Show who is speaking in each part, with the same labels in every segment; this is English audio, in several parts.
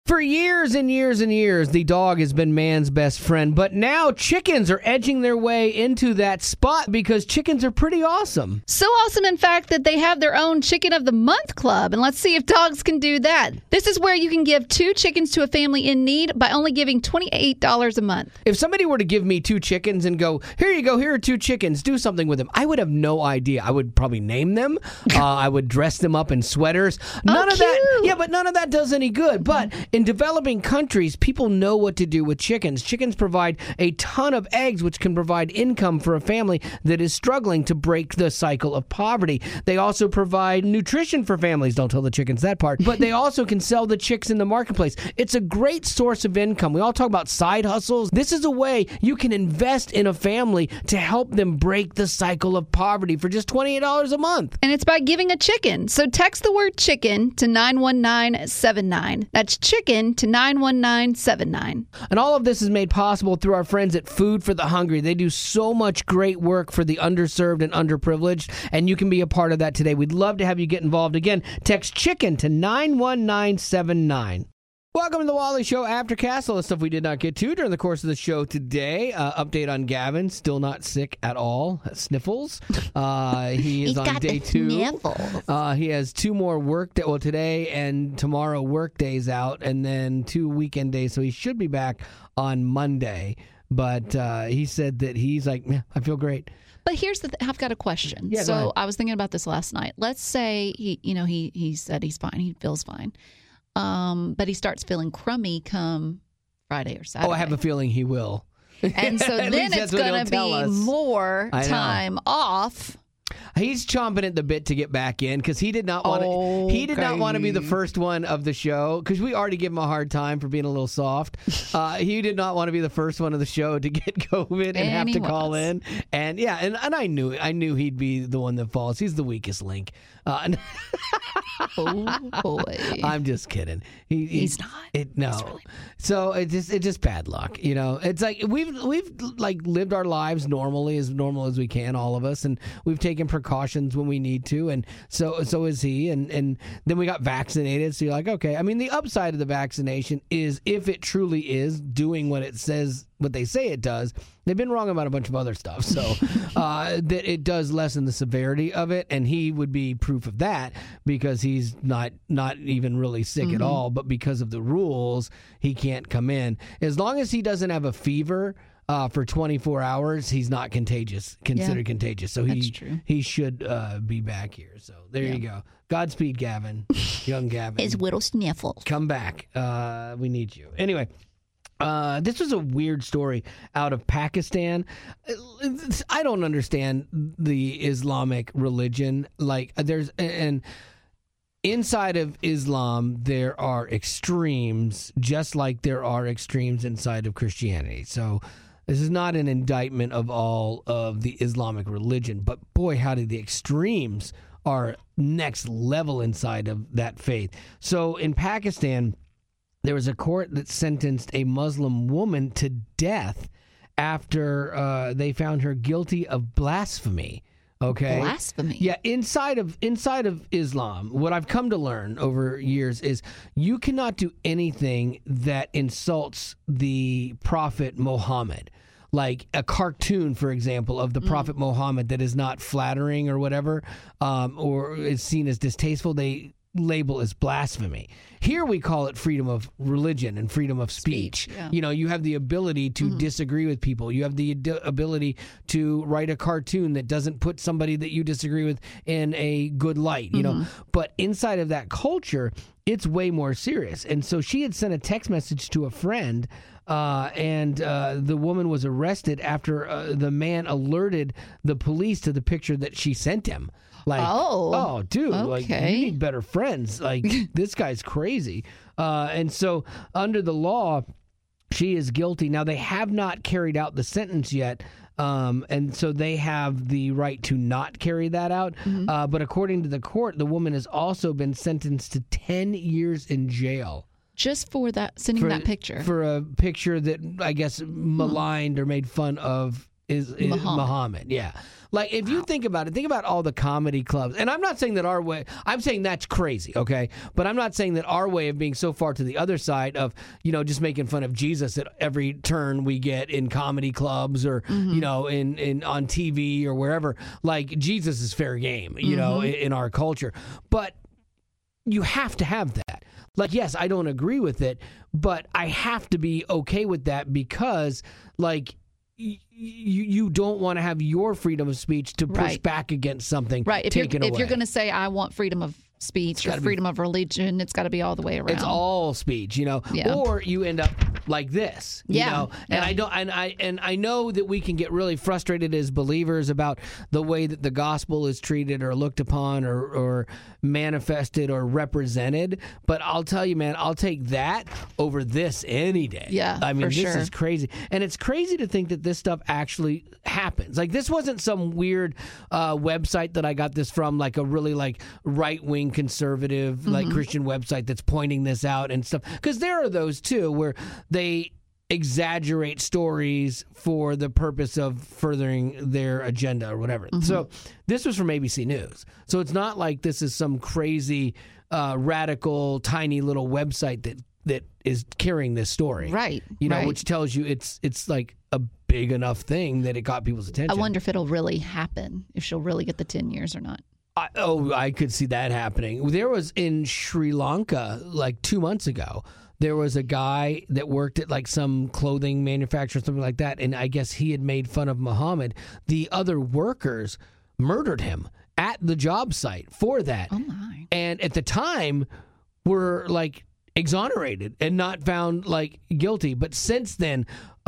Speaker 1: For years and years and years, the dog has been man's best friend, but now chickens are edging their way into that spot because chickens are pretty awesome.
Speaker 2: So awesome, in fact, that they have their own Chicken of the Month Club, and let's see if dogs can do that. This is where you can give 2 chickens to a family in need by only giving $28 a month.
Speaker 1: If somebody were to give me 2 chickens and go, here you go, here are 2 chickens, do something with them, I would have no idea. I would probably name them. I would dress them up in sweaters. None of that. Yeah, but none of that does any good. But in developing countries, people know what to do with chickens. Chickens provide a ton of eggs, which can provide income for a family that is struggling to break the cycle of poverty. They also provide nutrition for families. Don't tell the chickens that part. But they also can sell the chicks in the marketplace. It's a great source of income. We all talk about side hustles. This is a way you can invest in a family to help them break the cycle of poverty for just $28 a month.
Speaker 2: And it's by giving a chicken. So text the word chicken to 91979. That's chicken to 91979.
Speaker 1: And all of this is made possible through our friends at Food for the Hungry. They do so much great work for the underserved and underprivileged, and you can be a part of that today. We'd love to have you get involved. Again, text chicken to 91979. Welcome to the Wally Show Aftercast. All the stuff we did not get to during the course of the show today. Update on Gavin, still not sick at all. Sniffles. He is on day 2. He has 2 more work day, well, today and tomorrow work days out, and then 2 weekend days. So he should be back on Monday. But he said that he's like, yeah, I feel great.
Speaker 2: But here's the I've got a question.
Speaker 1: Yeah,
Speaker 2: so I was thinking about this last night. Let's say he said he's fine. He feels fine. But he starts feeling crummy come Friday or Saturday.
Speaker 1: Oh, I have a feeling he will.
Speaker 2: And so then it's going to be more time off.
Speaker 1: He's chomping at the bit to get back in because he did not want to. He did not want to be the first one of the show because we already give him a hard time for being a little soft. He did not want to be the first one of the show to get COVID and have to call in. And yeah, and I knew he'd be the one that falls. He's the weakest link.
Speaker 2: Oh boy!
Speaker 1: I'm just kidding.
Speaker 2: He's not.
Speaker 1: No.
Speaker 2: Really
Speaker 1: so it's just bad luck. You know, it's like we've like lived our lives normally as we can, all of us, and we've taken precautions when we need to, and so is he. And then we got vaccinated. So you're like, okay. I mean, the upside of the vaccination is if it truly is doing what it says, what they say it does. They've been wrong about a bunch of other stuff, so that it does lessen the severity of it, and he would be proof of that because he's not even really sick at all, but because of the rules, he can't come in. As long as he doesn't have a fever for 24 hours, he's not considered contagious, so he should be back here. So there you go. Godspeed, Gavin, young Gavin.
Speaker 2: His little sniffle.
Speaker 1: Come back. We need you. Anyway. This was a weird story out of Pakistan. I don't understand the Islamic religion. Like, and inside of Islam, there are extremes, just like there are extremes inside of Christianity. So this is not an indictment of all of the Islamic religion, but boy, how did the extremes are next level inside of that faith. So in Pakistan, there was a court that sentenced a Muslim woman to death after they found her guilty of blasphemy. Okay,
Speaker 2: blasphemy.
Speaker 1: Yeah, inside of Islam, what I've come to learn over years is you cannot do anything that insults the Prophet Muhammad. Like a cartoon, for example, of the Prophet Muhammad that is not flattering or whatever, or is seen as distasteful, they label as blasphemy. Here we call it freedom of religion and freedom of speech.
Speaker 2: Yeah.
Speaker 1: You know, you have the ability to disagree with people. You have the ability to write a cartoon that doesn't put somebody that you disagree with in a good light, you know. But inside of that culture, it's way more serious. And so she had sent a text message to a friend, and the woman was arrested after the man alerted the police to the picture that she sent him. Like, oh, dude,
Speaker 2: okay.
Speaker 1: Like, you need better friends. Like, this guy's crazy. And so under the law, she is guilty. Now, they have not carried out the sentence yet. And so they have the right to not carry that out. But according to the court, the woman has also been sentenced to 10 years in jail.
Speaker 2: Just for that, sending that picture.
Speaker 1: For a picture that, I guess, maligned or made fun of is Muhammad. Yeah. Like, if you think about it, think about all the comedy clubs. And I'm not saying that our way, I'm saying that's crazy, okay? But I'm not saying that our way of being so far to the other side of, just making fun of Jesus at every turn we get in comedy clubs or, in on TV or wherever. Like, Jesus is fair game, in our culture. But you have to have that. Like, yes, I don't agree with it, but I have to be okay with that because, like, you don't want to have your freedom of speech to push back against something taken away.
Speaker 2: If you're going to say, I want freedom of speech or freedom of religion, it's got to be all the way around.
Speaker 1: It's all speech, or you end up like this, and I know that we can get really frustrated as believers about the way that the gospel is treated or looked upon or manifested or represented. But I'll tell you, man, I'll take that over this any day.
Speaker 2: Yeah,
Speaker 1: I mean, this
Speaker 2: sure.
Speaker 1: is crazy. And it's crazy to think that this stuff actually happens. Like, this wasn't some weird website that I got this from, like a really like right-wing conservative like Christian website that's pointing this out and stuff, because there are those too where they exaggerate stories for the purpose of furthering their agenda or whatever. So this was from ABC News, so it's not like this is some crazy radical tiny little website that is carrying this story,
Speaker 2: right?
Speaker 1: Which tells you it's like a big enough thing that it got people's attention.
Speaker 2: I wonder if it'll really happen, if she'll really get the 10 years or not.
Speaker 1: I could see that happening. There was in Sri Lanka like 2 months ago. There was a guy that worked at like some clothing manufacturer, something like that, and I guess he had made fun of Muhammad. The other workers murdered him at the job site for that.
Speaker 2: Oh my!
Speaker 1: And at the time, were like exonerated and not found like guilty. But since then,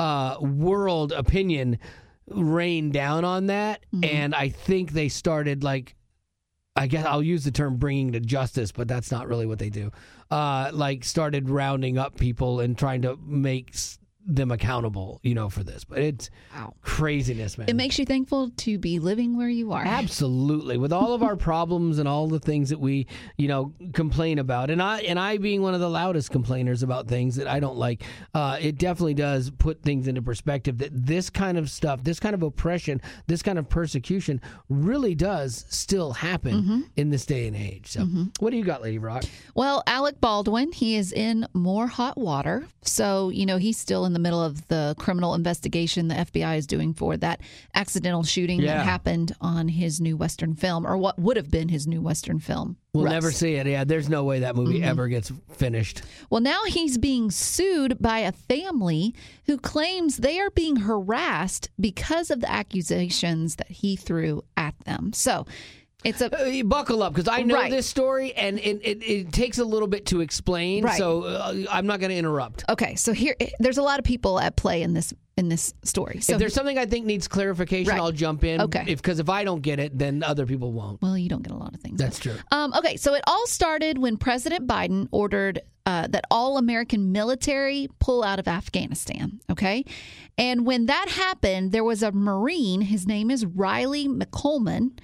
Speaker 1: world opinion rained down on that, and I think they started like, I guess I'll use the term bringing to justice, but that's not really what they do. Like, started rounding up people and trying to make them accountable, for this. But it's craziness, man.
Speaker 2: It makes you thankful to be living where you are.
Speaker 1: Absolutely. With all of our problems and all the things that we, complain about, and I being one of the loudest complainers about things that I don't like, it definitely does put things into perspective that this kind of stuff, this kind of oppression, this kind of persecution really does still happen in this day and age. So what do you got, Lady Rock?
Speaker 2: Well, Alec Baldwin, he is in more hot water. So, he's still in the middle of the criminal investigation the FBI is doing for that accidental shooting that happened on his new Western film, or what would have been his new Western film.
Speaker 1: We'll
Speaker 2: Rust.
Speaker 1: never see it. Yeah, there's no way that movie ever gets finished.
Speaker 2: Well, now he's being sued by a family who claims they are being harassed because of the accusations that he threw at them. So it's a
Speaker 1: buckle up, because I know this story, and it takes a little bit to explain.
Speaker 2: Right.
Speaker 1: So I'm not going to interrupt.
Speaker 2: Okay, so there's a lot of people at play in this story. So
Speaker 1: if there's something I think needs clarification, I'll jump in.
Speaker 2: Okay,
Speaker 1: because if I don't get it, then other people won't.
Speaker 2: Well, you don't get a lot of things.
Speaker 1: That's true.
Speaker 2: Okay, so it all started when President Biden ordered that all American military pull out of Afghanistan. Okay, and when that happened, there was a Marine. His name is Riley McCollum.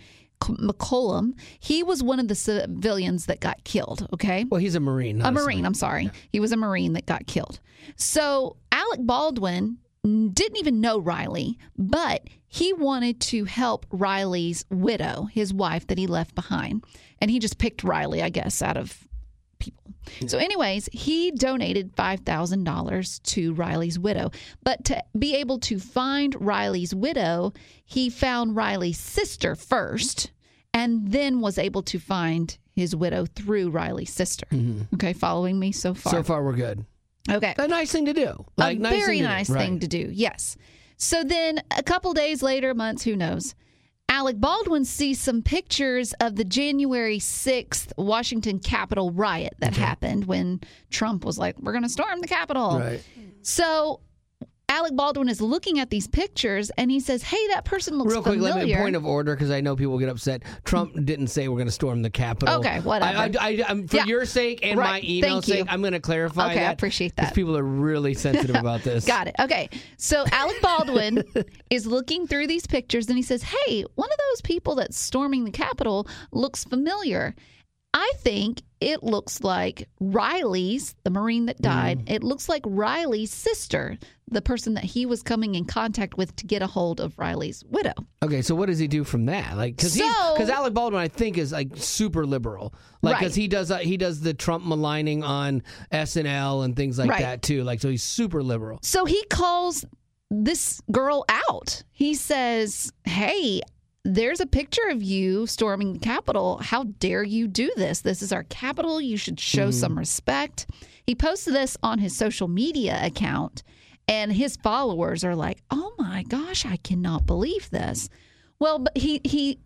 Speaker 2: He was one of the civilians that got killed, okay?
Speaker 1: Well, he's a Marine.
Speaker 2: A Marine, I'm sorry. Yeah. He was a Marine that got killed. So Alec Baldwin didn't even know Riley, but he wanted to help Riley's widow, his wife that he left behind. And he just picked Riley, I guess, out of people. So anyways, he donated $5,000 to Riley's widow. But to be able to find Riley's widow, he found Riley's sister first and then was able to find his widow through Riley's sister. Okay, following me so far?
Speaker 1: So far, we're good.
Speaker 2: Okay.
Speaker 1: A nice thing to do.
Speaker 2: A very nice thing to do, yes. So then a couple days later, months, who knows, Alec Baldwin sees some pictures of the January 6th Washington Capitol riot that happened when Trump was like, we're going to storm the Capitol.
Speaker 1: Right.
Speaker 2: So Alec Baldwin is looking at these pictures and he says, hey, that person looks
Speaker 1: familiar. Real quick, let me point of order, because I know people get upset. Trump didn't say we're going to storm the Capitol.
Speaker 2: Okay, whatever.
Speaker 1: For your sake and my email's sake, I'm going to clarify that.
Speaker 2: Okay, I appreciate that.
Speaker 1: Because people are really sensitive about this.
Speaker 2: Got it. Okay. So Alec Baldwin is looking through these pictures and he says, hey, one of those people that's storming the Capitol looks familiar. I think it looks like Riley's, the Marine that died, it looks like Riley's sister the person that he was coming in contact with to get a hold of Riley's widow.
Speaker 1: Okay, so what does he do from that? Like, because Alec Baldwin, I think, is like super liberal. Like, because he does the Trump maligning on SNL and things like that too. Like, so he's super liberal.
Speaker 2: So he calls this girl out. He says, "Hey, there's a picture of you storming the Capitol. How dare you do this? This is our Capitol. You should show some respect." He posted this on his social media account, and his followers are like, "Oh my gosh, I cannot believe this." Well, but he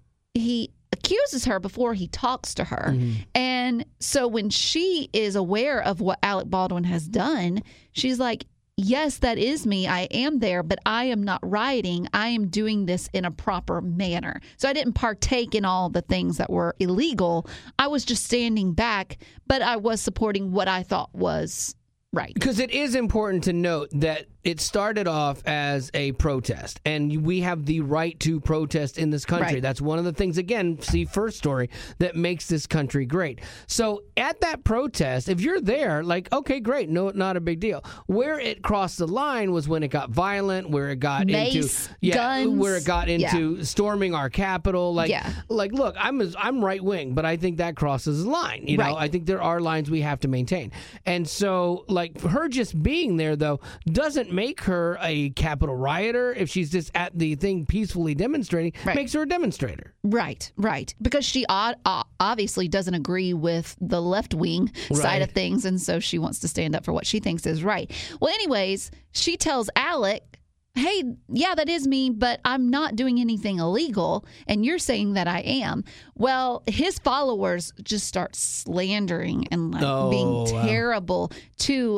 Speaker 2: accuses her before he talks to her. And so when she is aware of what Alec Baldwin has done, she's like, "Yes, that is me. I am there, but I am not rioting. I am doing this in a proper manner. So I didn't partake in all the things that were illegal. I was just standing back, but I was supporting what I thought was right."
Speaker 1: Because it is important to note that it started off as a protest, and we have the right to protest in this country.
Speaker 2: Right.
Speaker 1: That's one of the things, again, see first story, that makes this country great. So at that protest, if you're there, like, okay, great, no, not a big deal. Where it crossed the line was when it got violent, where it got
Speaker 2: Mace,
Speaker 1: into
Speaker 2: guns.
Speaker 1: where it got into storming our Capitol. Like,
Speaker 2: Yeah.
Speaker 1: like, look, I'm right wing, but I think that crosses the line. You know,
Speaker 2: Right.
Speaker 1: I think there are lines we have to maintain, and so like her just being there though doesn't make her a Capitol rioter. If she's just at the thing peacefully demonstrating, makes her a demonstrator.
Speaker 2: Right. Because she obviously doesn't agree with the left-wing side of things, and so she wants to stand up for what she thinks is right. Well, anyways, she tells Alec, "Hey, yeah, that is me, but I'm not doing anything illegal, and you're saying that I am." Well, his followers just start slandering and being terrible to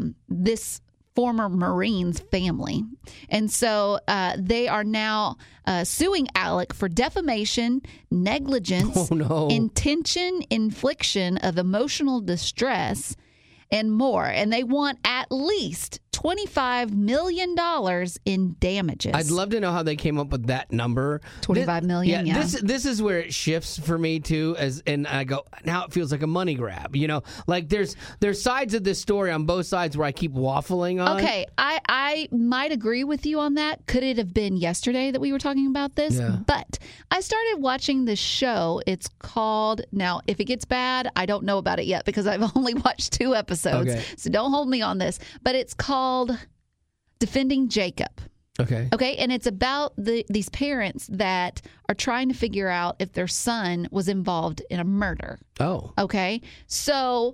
Speaker 2: this former Marines family. And so they are now suing Alec for defamation, negligence, intention, infliction of emotional distress, and more. And they want at least $25 million in damages.
Speaker 1: I'd love to know how they came up with that number.
Speaker 2: $25 million, yeah.
Speaker 1: This is where it shifts for me too, and I go, now it feels like a money grab. You know, like there's sides of this story on both sides where I keep waffling on.
Speaker 2: Okay, I might agree with you on that. Could it have been yesterday that we were talking about this?
Speaker 1: Yeah.
Speaker 2: But I started watching this show. It's called, now if it gets bad, I don't know about it yet because I've only watched 2 episodes.
Speaker 1: Okay.
Speaker 2: So don't hold me on this. But it's called Defending Jacob. Okay, and it's about these parents that are trying to figure out if their son was involved in a murder.
Speaker 1: Oh.
Speaker 2: Okay, so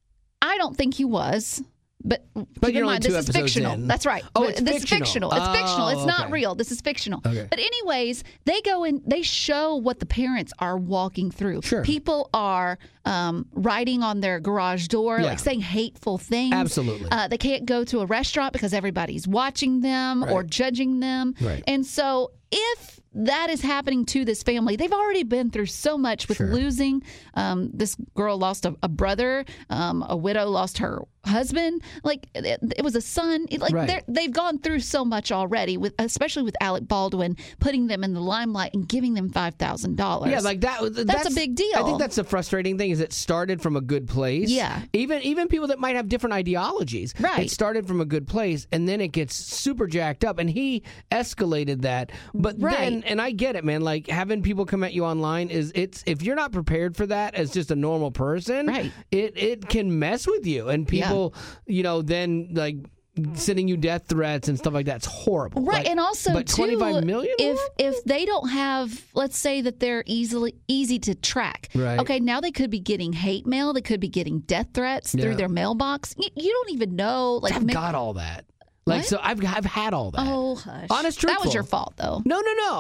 Speaker 2: I don't think he was. But keep
Speaker 1: you're
Speaker 2: in
Speaker 1: only
Speaker 2: mind,
Speaker 1: 2
Speaker 2: this is
Speaker 1: episodes
Speaker 2: fictional.
Speaker 1: in.
Speaker 2: That's right.
Speaker 1: Oh, it's
Speaker 2: this
Speaker 1: fictional.
Speaker 2: is fictional. It's fictional. It's not
Speaker 1: okay.
Speaker 2: real. This is fictional.
Speaker 1: Okay.
Speaker 2: But anyways, they go in. They show what the parents are walking through.
Speaker 1: Sure.
Speaker 2: People are writing on their garage door, like saying hateful things.
Speaker 1: Absolutely.
Speaker 2: They can't go to a restaurant because everybody's watching them or judging them.
Speaker 1: Right.
Speaker 2: And so if that is happening to this family, they've already been through so much with losing. This girl lost a brother. A widow lost her husband. Like it was a son. They've gone through so much already, especially with Alec Baldwin putting them in the limelight and giving them $5,000.
Speaker 1: Yeah, like that's
Speaker 2: a big deal.
Speaker 1: I think that's the frustrating thing is it started from a good place.
Speaker 2: Yeah.
Speaker 1: Even people that might have different ideologies.
Speaker 2: Right.
Speaker 1: It started from a good place and then it gets super jacked up and he escalated that. But then, and I get it, man, like having people come at you online if you're not prepared for that as just a normal person, it can mess with you and people, then like sending you death threats and stuff like that. It's horrible.
Speaker 2: Right. And also,
Speaker 1: but $25 million?
Speaker 2: If they don't have, let's say that they're easy to track.
Speaker 1: Right.
Speaker 2: Okay, now they could be getting hate mail. They could be getting death threats through their mailbox. You don't even know. Like,
Speaker 1: I've got all that. Like,
Speaker 2: what?
Speaker 1: so I've had all that.
Speaker 2: Oh, hush.
Speaker 1: Honest, truthful.
Speaker 2: That was your fault, though.
Speaker 1: No.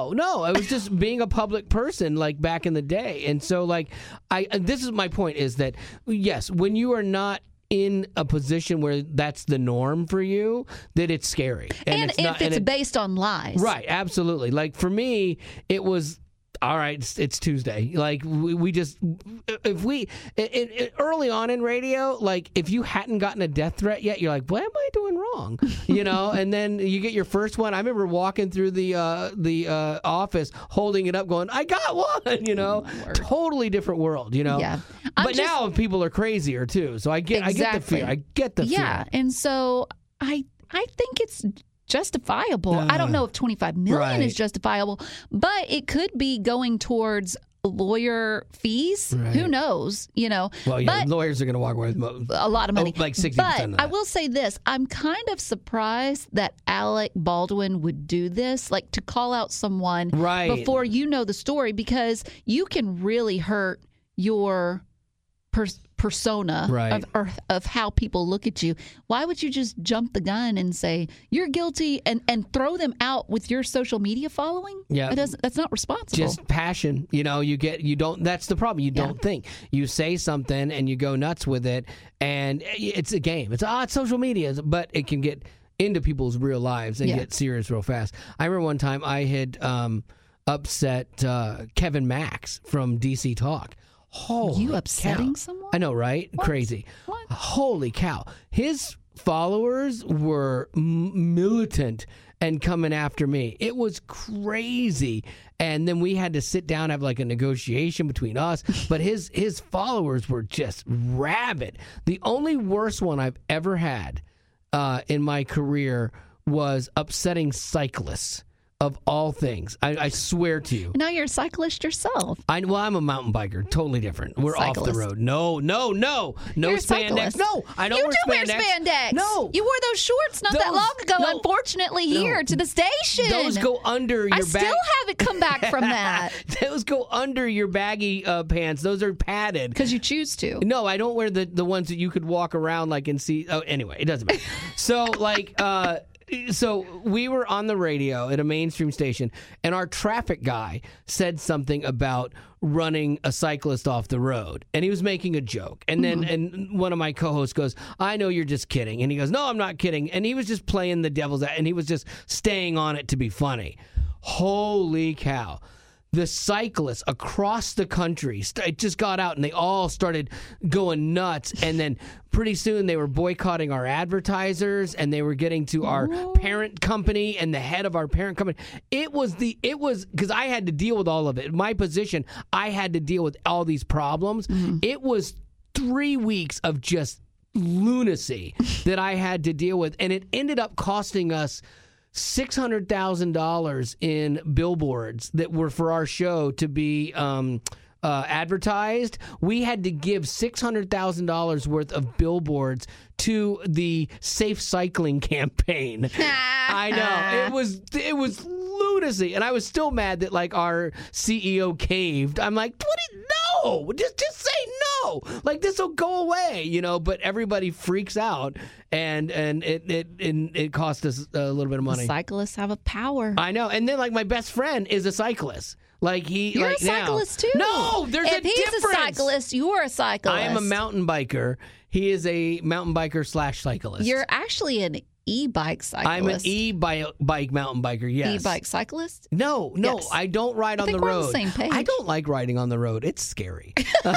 Speaker 1: I was just being a public person, like, back in the day. And so, like, this is my point is that, yes, when you are not in a position where that's the norm for you, that it's scary.
Speaker 2: And if it's based on lies.
Speaker 1: Right, absolutely. Like, for me, it was... All right, it's Tuesday. Like we just, if we early on in radio, like if you hadn't gotten a death threat yet, you're like, what am I doing wrong? And then you get your first one. I remember walking through the office, holding it up, going, I got one. Totally different world.
Speaker 2: Yeah.
Speaker 1: But now people are crazier too. So I get the fear. I get the fear.
Speaker 2: Yeah, and so I think it's justifiable. I don't know if 25 million is justifiable, but it could be going towards lawyer fees.
Speaker 1: Right.
Speaker 2: Who knows?
Speaker 1: Well, yeah, lawyers are going to walk away with
Speaker 2: a lot of money,
Speaker 1: like 60%
Speaker 2: but
Speaker 1: of that.
Speaker 2: I will say this: I'm kind of surprised that Alec Baldwin would do this, like to call out someone before you know the story, because you can really hurt your persona of how people look at you. Why would you just jump the gun and say you're guilty and throw them out with your social media following?
Speaker 1: Yeah,
Speaker 2: that's not responsible.
Speaker 1: Just passion. You don't. That's the problem. You don't think. You say something and you go nuts with it, and it's a game. It's social media, but it can get into people's real lives and get serious real fast. I remember one time I had upset Kevin Max from DC Talk. Holy
Speaker 2: you upsetting
Speaker 1: cow.
Speaker 2: someone?
Speaker 1: I know, right?
Speaker 2: What?
Speaker 1: Crazy.
Speaker 2: What?
Speaker 1: Holy cow. His followers were militant and coming after me. It was crazy. And then we had to sit down and have like a negotiation between us. But his followers were just rabid. The only worst one I've ever had in my career was upsetting cyclists. Of all things, I swear to you.
Speaker 2: Now you're a cyclist yourself.
Speaker 1: I'm a mountain biker. Totally different. We're cyclist. Off the road. No
Speaker 2: You're
Speaker 1: spandex. No, I don't
Speaker 2: you
Speaker 1: wear
Speaker 2: do
Speaker 1: spandex.
Speaker 2: Wear spandex.
Speaker 1: No.
Speaker 2: You wore those shorts not that long ago, unfortunately, here to the station.
Speaker 1: Those go under your
Speaker 2: I still haven't come back from that.
Speaker 1: Those go under your baggy pants. Those are padded.
Speaker 2: Because you choose to.
Speaker 1: No, I don't wear the ones that you could walk around like and see. Oh, anyway, it doesn't matter. So, So we were on the radio at a mainstream station, and our traffic guy said something about running a cyclist off the road, and he was making a joke. And then and one of my co-hosts goes, "I know you're just kidding," and he goes, "No, I'm not kidding." And he was just playing the devil's advocate, and he was just staying on it to be funny. Holy cow. The cyclists across the country, it just got out and they all started going nuts. And then pretty soon they were boycotting our advertisers and they were getting to our parent company and the head of our parent company. It was because I had to deal with all of it. In my position, I had to deal with all these problems. It was 3 weeks of just lunacy that I had to deal with. And it ended up costing us $600,000 in billboards that were for our show to be advertised. We had to give $600,000 worth of billboards to the Safe Cycling campaign. I know. It was lunacy. And I was still mad that like our CEO caved. I'm like, no, just say no. Like this will go away, but everybody freaks out and it cost us a little bit of money.
Speaker 2: The cyclists have a power.
Speaker 1: I know. And then like my best friend is a cyclist. Like
Speaker 2: you're a cyclist too.
Speaker 1: No, there's a difference.
Speaker 2: If he's a cyclist, you're a cyclist.
Speaker 1: I am a mountain biker. He is a mountain biker / cyclist.
Speaker 2: You're actually an e-bike cyclist.
Speaker 1: I'm an e-bike mountain biker, yes.
Speaker 2: E-bike cyclist?
Speaker 1: No,
Speaker 2: yes.
Speaker 1: I don't ride on the road.
Speaker 2: We're on the same page.
Speaker 1: I don't like riding on the road. It's scary.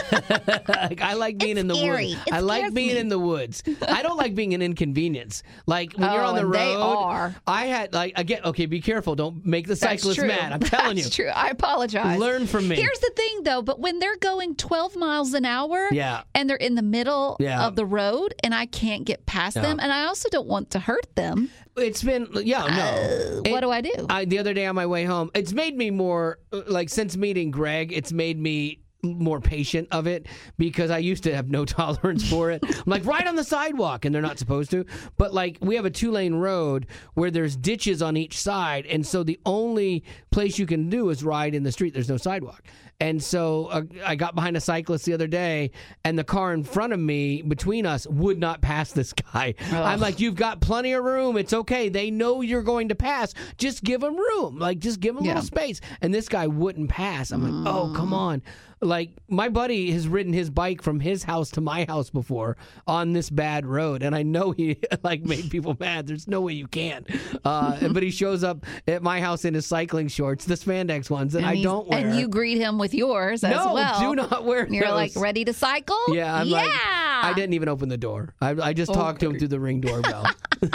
Speaker 1: I like being in the woods. I like being in the woods. I don't like being an inconvenience. Like when you're on the road.
Speaker 2: They are.
Speaker 1: I had be careful. Don't make the cyclist mad. I'm telling you.
Speaker 2: That's true. I apologize.
Speaker 1: Learn from me.
Speaker 2: Here's the thing though, but when they're going 12 miles an hour and they're in the middle of the road and I can't get past them, and I also don't want to hurt them.
Speaker 1: It's been, what
Speaker 2: do I do?
Speaker 1: The other day on my way home, it's made me more, since meeting Greg, it's made me more patient of it because I used to have no tolerance for it. I'm like, ride on the sidewalk, and they're not supposed to. But like, we have a 2-lane road where there's ditches on each side, and so the only place you can do is ride in the street. There's no sidewalk. And so I got behind a cyclist the other day, and the car in front of me, between us, would not pass this guy. Ugh. I'm like, you've got plenty of room. It's okay. They know you're going to pass. Just give them room. Like, just give them a little space. And this guy wouldn't pass. I'm like, oh, come on. Like, my buddy has ridden his bike from his house to my house before on this bad road, and I know he made people mad. There's no way you can. But he shows up at my house in his cycling shorts, the spandex ones that I don't wear.
Speaker 2: And you greet him with yours as well.
Speaker 1: No, do not wear those.
Speaker 2: You're like, ready to cycle?
Speaker 1: Yeah, I'm like, I didn't even open the door. I just talked to him through the Ring doorbell.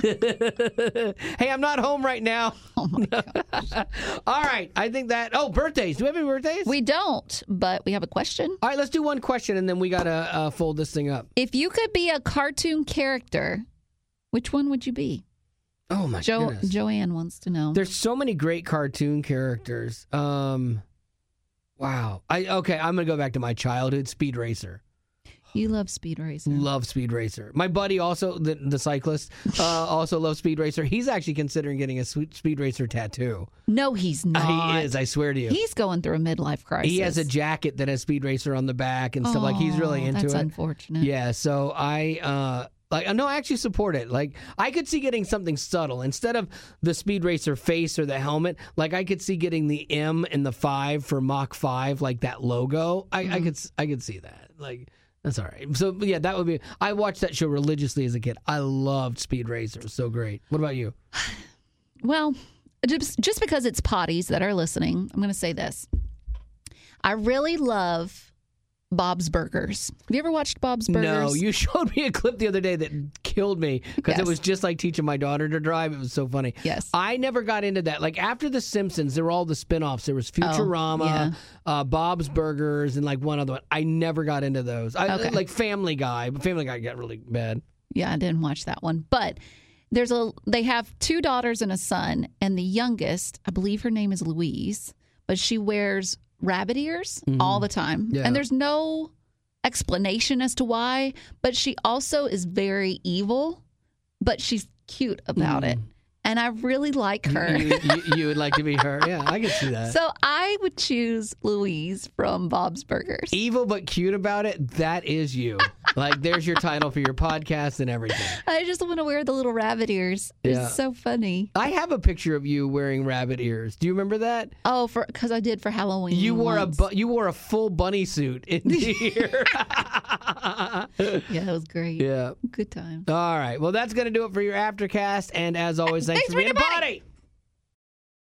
Speaker 1: Hey, I'm not home right now.
Speaker 2: Oh my gosh.
Speaker 1: All right, I think that. Oh, birthdays. Do we have any birthdays?
Speaker 2: We don't, but we have a question.
Speaker 1: All right, let's do one question, and then we got to fold this thing up.
Speaker 2: If you could be a cartoon character, which one would you be?
Speaker 1: Oh my goodness.
Speaker 2: Joanne wants to know.
Speaker 1: There's so many great cartoon characters. Wow. I'm gonna go back to my childhood. Speed Racer.
Speaker 2: You love Speed Racer.
Speaker 1: Love Speed Racer. My buddy also, the cyclist, also loves Speed Racer. He's actually considering getting a Speed Racer tattoo.
Speaker 2: No, he's not.
Speaker 1: He is, I swear to you.
Speaker 2: He's going through a midlife crisis.
Speaker 1: He has a jacket that has Speed Racer on the back and stuff. Like, he's really into
Speaker 2: that's
Speaker 1: it.
Speaker 2: unfortunate.
Speaker 1: Yeah, so I actually support it. Like, I could see getting something subtle. Instead of the Speed Racer face or the helmet, like, I could see getting the M and the 5 for Mach 5, like that logo. I could see that. Like, that's all right. So, yeah, that would be... I watched that show religiously as a kid. I loved Speed Racer. It was so great. What about you?
Speaker 2: Well, just because it's potties that are listening, I'm going to say this. I really love Bob's Burgers. Have you ever watched Bob's Burgers?
Speaker 1: No, you showed me a clip the other day that killed me because it was just like teaching my daughter to drive. It was so funny.
Speaker 2: Yes.
Speaker 1: I never got into that. Like, after The Simpsons, there were all the spin-offs. There was Futurama, Bob's Burgers, and like one other one. I never got into those. Like Family Guy. But Family Guy got really bad.
Speaker 2: Yeah, I didn't watch that one. But they have 2 daughters and a son, and the youngest, I believe her name is Louise, but she wears rabbit ears all the time. Yeah. And there's no explanation as to why, but she also is very evil, but she's cute about it. And I really like her.
Speaker 1: You would like to be her? Yeah, I can see that.
Speaker 2: So I would choose Louise from Bob's Burgers.
Speaker 1: Evil but cute about it, that is you. Like, there's your title for your podcast and everything.
Speaker 2: I just want to wear the little rabbit ears. It's so funny.
Speaker 1: I have a picture of you wearing rabbit ears. Do you remember that?
Speaker 2: Oh, because I did for Halloween.
Speaker 1: You wore a full bunny suit in here.
Speaker 2: Yeah, that was great.
Speaker 1: Yeah.
Speaker 2: Good time.
Speaker 1: All right. Well, that's going to do it for your Aftercast. And as always, thanks for being a potty.